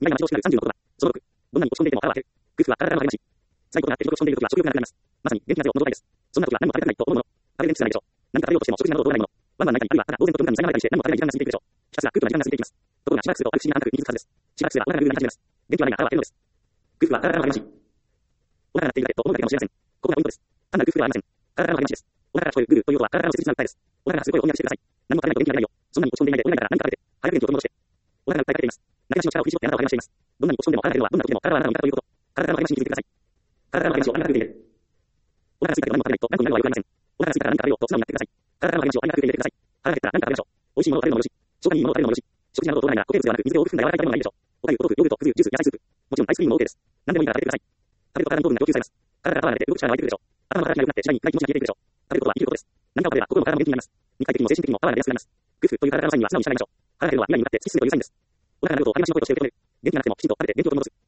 意外な待ち遠しくなる36は、その6、どんなに落ち込んでいても腹は減る。空腹は体が励ましい。最高となって地獄を落ち込んでいるときは食欲がなくなります。まさに元気なゼロの状態です。そんなときは何も食べたくないと思うもの。食べる電気すらないでしょう。何か食べようとしても食事などどうでもないもの。ワンワン泣いたり、あるいはただ呆然と文化に苛まれたりして何も食べない時間が過ぎていくでしょう。ひたすら空腹な時間が過ぎていきます。ところがしばらくするとある不思議な感覚に気づくはずです。しばらくすればお腹がグーグー鳴り始めます。元気はないが腹は減るのです。空腹は体が励ましい。お腹が鳴っているだけと思うだけかもしれません。ここがポイントです。単なる空腹ではありません。体の励ましです。お腹が聞こえるグーグーという音は体の切実な訴えです。お腹がする声をお見上げしてください。何も食べないと元気が出ないよ。そんなに落ち込んでいないで、お願いだから何か食べて、早く元気を取り戻して。お腹がいっぱいかれています。中足の力を振り絞ってあなたを励ましています。どんなに落ち込んでも腹が減るのはどんな時でも体はあなたの味方ということ。体の励ましに気づいてください。体の励ましをあなたが食いている。お腹が空いたけど何も食べないと頑固になるのはよくありません。お腹が空いたから何か食べようと素直になってください。体の励ましをあなたが食いていてください。腹が減ったら何か食べましょう。美味しいものを食べるのもよし、消化にいいものを食べるのもよし、食事などを取らないなら固形物ではなく水を多く含んだ柔らかい食べ物がいいでしょう。おかゆ、お豆腐、ヨーグルト、くず、ジュース、野菜スープ。もちろんアイスクリームも OK です。何でもいいから食べてください。食べると体に糖分が供給されます。体がパワーが出て動く力が湧いてくるでしょう。頭の形が良くなって次第に暗い気持ちが消えていくでしょう。食べることは生きることです。何かを食べれば心も体も元気になります。肉体的にも精神的にもパワーが出やすくなります。グフという体のサインには素直に従いましょう。腹が減るのは未来に向かって突き進むというサインです。お腹が鳴ることを励ましの声として受け止める。元気がなくてもきちんと食べて元気を取り戻す。